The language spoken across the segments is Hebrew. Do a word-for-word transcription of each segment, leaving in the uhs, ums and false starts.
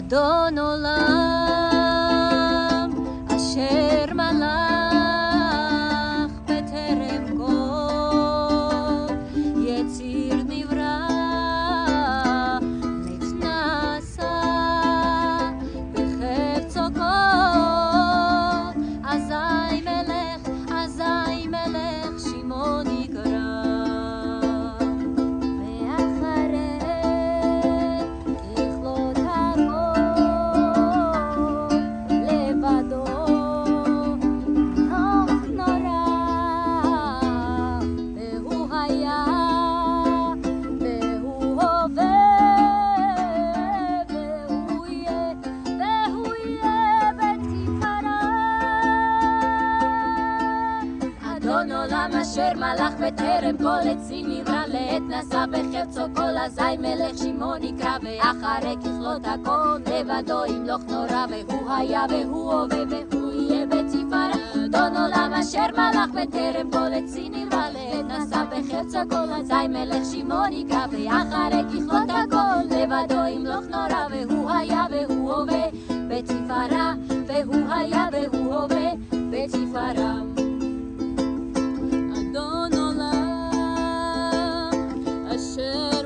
אדון עולם אשר מלך בטרם כל יציר נברא נתנסה בחפצו כל אזי מלך אזי מלך שמו נקרא ואחרי ככלות הכל לבדו נוח נורא והוא היה והוא הווה והוא יהיה והוא יהיה בתפארה אדון עולם אשר מלך בטרם כל עצים נברא לעת נשא בחפצו כל אזי מלך שמו נקרא ואחרי ככלות הכל לבדו ימלוך נורא והוא היה והוא הווה והוא יהיה בתפארה אדון עולם אשר מלך בטרם כל עצים נברא לעת נשא בחפצו כל אזי מלך שמו נקרא ואחרי ככלות הכל לבדו ימלוך נורא והוא היה והוא הווה בתפארה והוא היה והוא הווה בתפארה אדון עולם אשר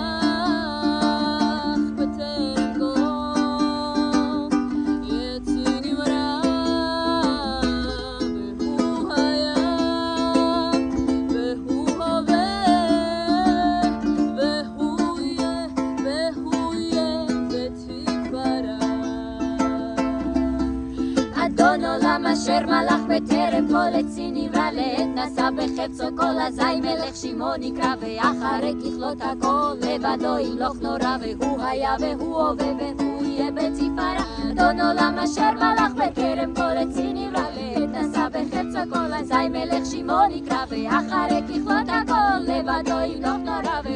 מלך בטרם כל יציר נברא והוא היה והוא הווה והוא יהיה והוא יהיה בתפארה אדון עולם אשר מלך בטרם כל עצים נברא לעת נשא בחפצו כל אזי מלך שמו נקרא ואחרי ככלות הכל לבדו ימלוך נורא והוא היה והוא הווה והוא יהיה בתפארה אדון עולם אשר מלך בטרם כל עצים נברא לעת נשא בחפצו כל אזי מלך שמו נקרא ואחרי ככלות הכל לבדו ימלוך נורא